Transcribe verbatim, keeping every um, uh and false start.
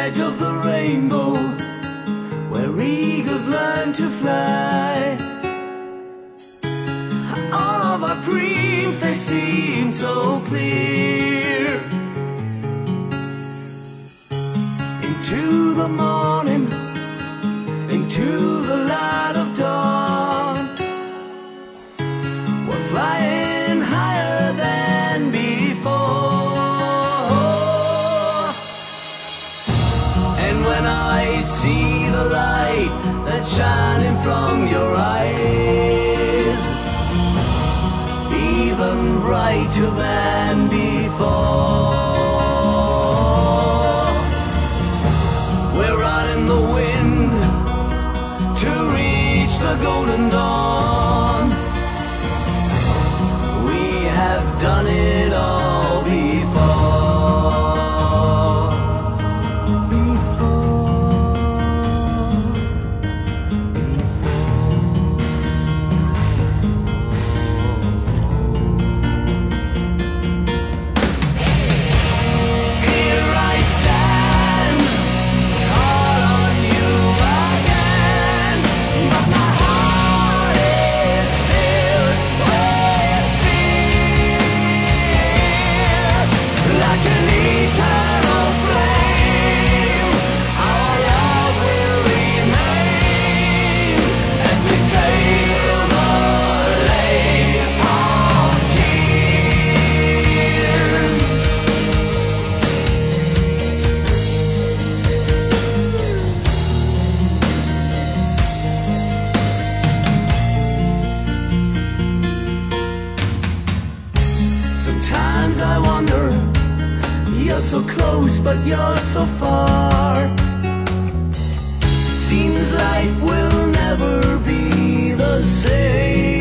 edge of the rainbow, where eagles learn to fly. All of our dreams, they seem so clear. Into the morning, into the light of dawn, we're flying higher than before. And when I see the light that's shining from your eyes, even brighter than before, we're riding the wind to reach the golden dawn. We have done it all before. Before, here I stand, call on you again, but my heart is filled with fear. Like an eternal flame, our love will remain as we sail the lake of tears. Sometimes I wonder, you're so close but you're so far. Seems life will never be the same.